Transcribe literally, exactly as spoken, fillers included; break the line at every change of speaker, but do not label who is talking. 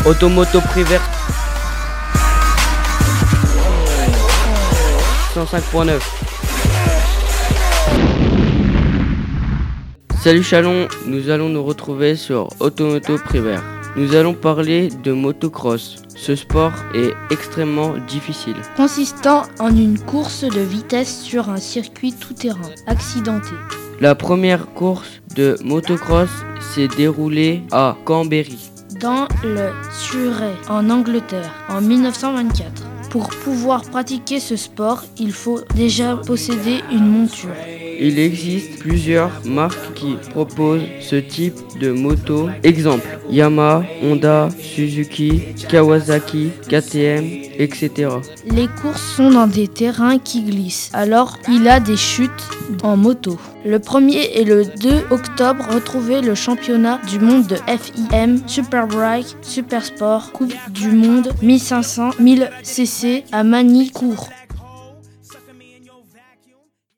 Automoto Privert cent cinq point neuf. Salut Chalon, nous allons nous retrouver sur Automoto Privert. Nous allons parler de motocross. Ce sport est extrêmement difficile.
Consistant en une course de vitesse sur un circuit tout-terrain accidenté.
La première course de motocross s'est déroulée à Canberry,
dans le Surrey, en Angleterre, en mille neuf cent vingt-quatre. Pour pouvoir pratiquer ce sport, il faut déjà posséder une monture.
Il existe plusieurs marques qui proposent ce type de moto. Exemple, Yamaha, Honda, Suzuki, Kawasaki, K T M, et cetera.
Les courses sont dans des terrains qui glissent, alors il a des chutes en moto. Le premier et le deux octobre, retrouvez le championnat du monde de F I M, Superbike, Supersport, Coupe du monde mille cinq cents mille C C à Magny-Cours.